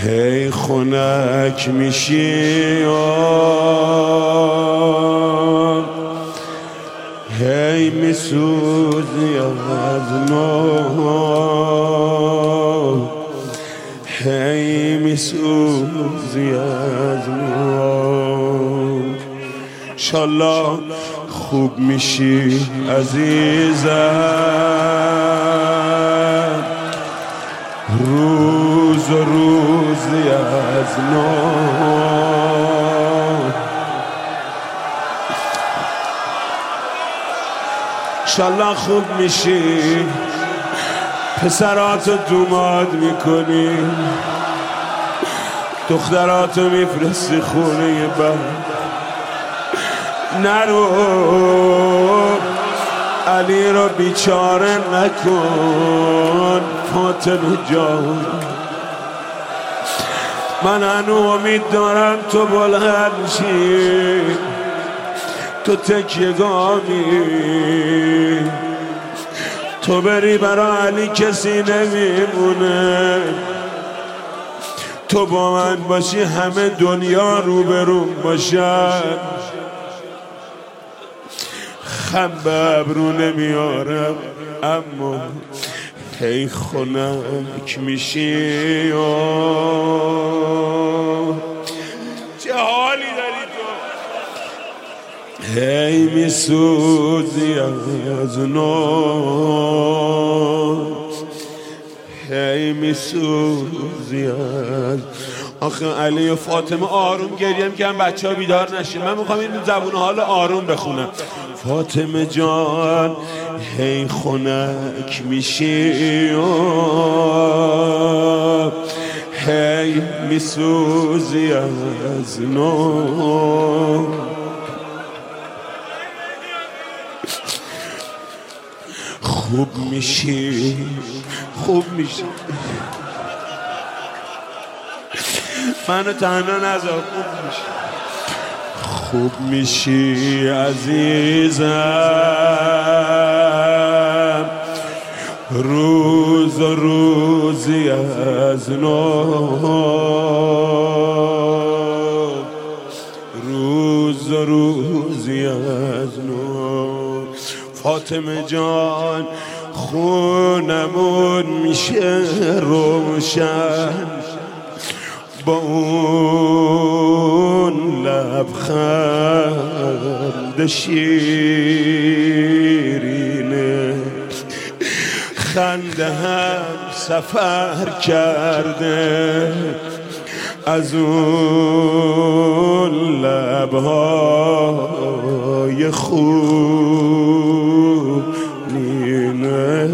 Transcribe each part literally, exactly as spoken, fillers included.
هی خنک میشی هی میسوزی از نو هی میسوزی از نو انشالله خوب میشی عزیزم روز و روزی از نو انشالله خوب میشی پسراتو دوماد میکنی دختراتو میفرستی خونه بر نرو علی رو بیچاره نکن فاطمه جان من هنو امید دارم تو بلند شی تو تکیه‌گامی تو بری برا علی کسی نمیمونه تو با من باشی همه دنیا روبروم باشن خم به ابرو نمیارم اما هی خنک میشی چه حالی داری تو هی میسوزی از نو هی میسوزی از آخه علی و فاطمه آروم گریه میکنن بچه ها بیدار نشین من میخوام این زبون حال آروم بخونم فاطمه جان هی خنک میشی هی میسوزی از نو خوب میشی خوب میشی منو تنها نذار خوب میشی خوب میشی عزیزم روز و روزی از نو روز و روزی از نو فاطمه جان خونمون میشه روشن با اون لبخند شیرینه خنده هم سفر کرده از اون لبهای خونینه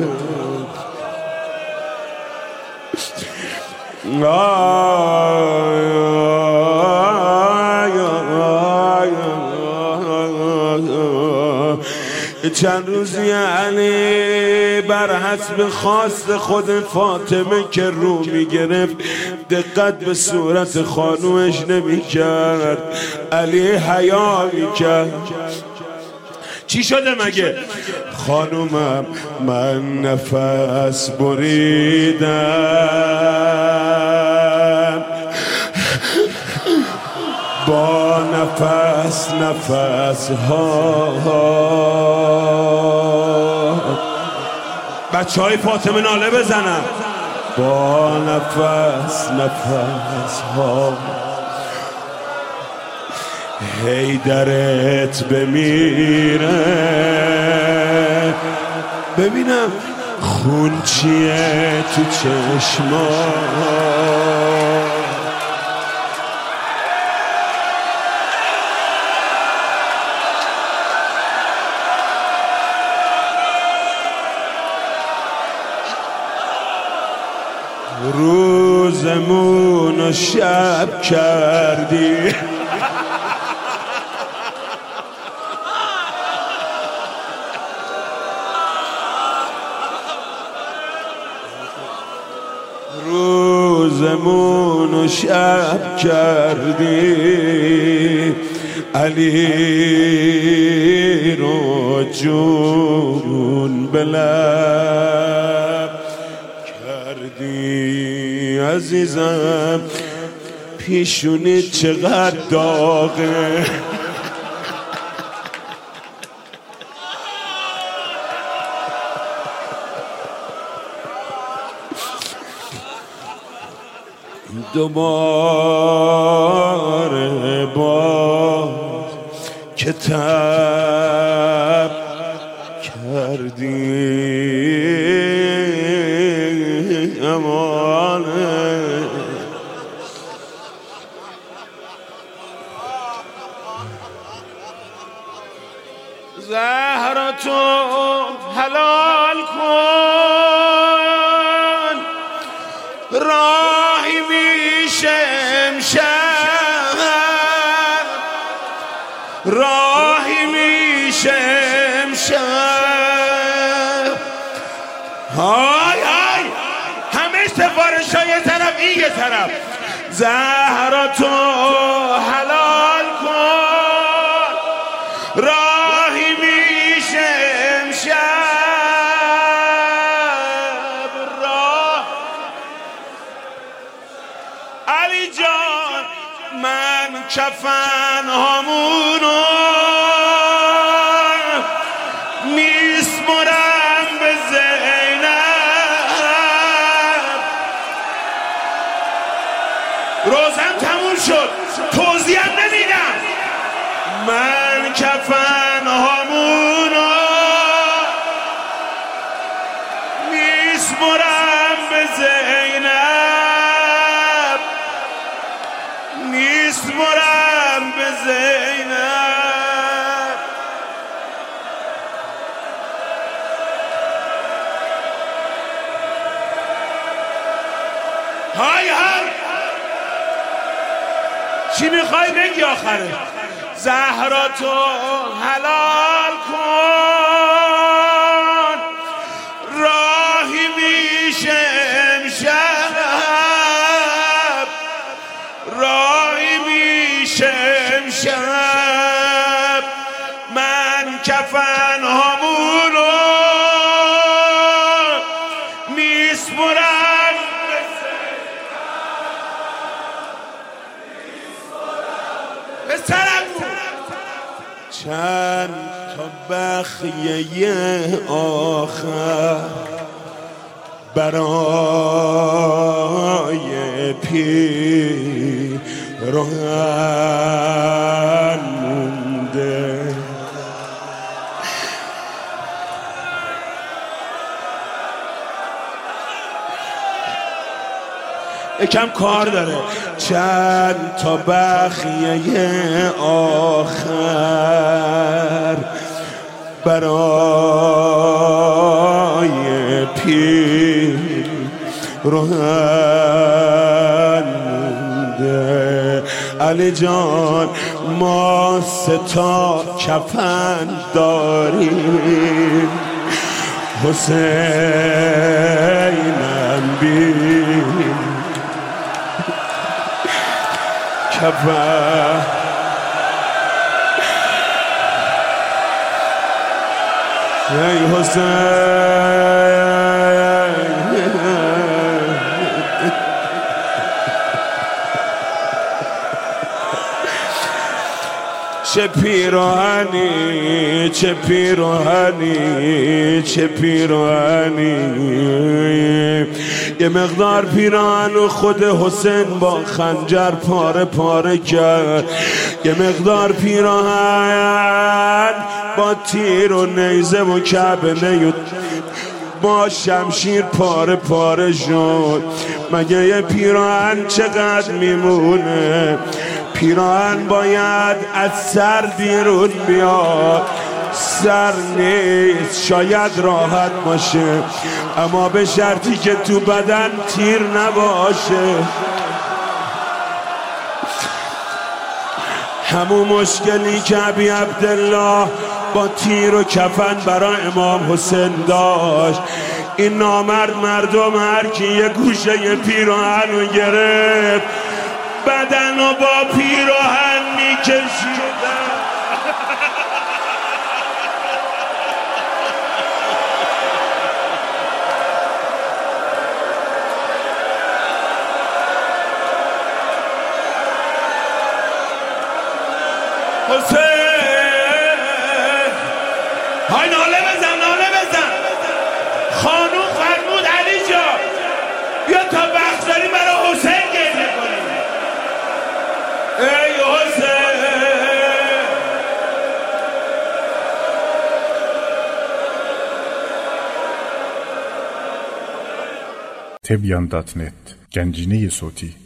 چند روزی علی بر حسب خواست خود فاطمه که رو میگرفت دقت به صورت خانومش نمیکرد علی حیا میکرد چی شده مگه؟ خانومم من نفس بریدم با نفس نفس ها بچه های فاطمه ناله بزنن با نفس نفس ها هی درت بمیره ببینم خون چیه تو چشما روزمون و شب کردی روزمون و شب کردی علی رو جون بلب کردی عزیزم پیشونی چقدر داغه دوباره باز که تب کردی امانه زهرا تو حلال کن راهی میشه امشب راهی میشه امشب های های همه سفارش ها یه طرف این یه طرف زهرا تو حلال کن راهی میشه امشب راه علی جان من کفن هامونو میسپرم به زینب روزم تموم شد توضیح نمیدم من کفن هامونو میسپرم به زینب میسپرم به زینب های های چی میخوای بگی آخره زهرا تو حلال کن راهی میشه امشب راهی میشه امشب من کفن هامونو میسپرم به سرم چند تا بخیه آخر برای پیراهن مونده یکم کار داره چند تا بخیه آخر برای پیراهن مونده علی جان ما سه تا کفن داریم حسینم بین کفن ای حسین چه پیراهنی چه پیراهنی چه پیراهنی یه مقدار پیراهن و خود حسین با خنجر پاره پاره کرد یه مقدار پیراهن با تیر و نیزه و کبنه با شمشیر پاره پاره شد مگه یه پیراهن چقدر میمونه پیراهن باید از سر بیرون بیاد سر نیست شاید راحت باشه اما به شرطی که تو بدن تیر نباشه همون مشکلی که ابی عبدالله با تیر و کفن برای امام حسین داشت این نامرد مردم هر کی یه گوشه یه پیراهن رو گرفت بدن رو با پیراهن میکشیدن حسین های ناله بزن ناله بزن. خانوم فرمود علی جان بیا تا وقت داری برای حسین گریه کنیم. ای حسین تبیان دات نت گنجینه صوتی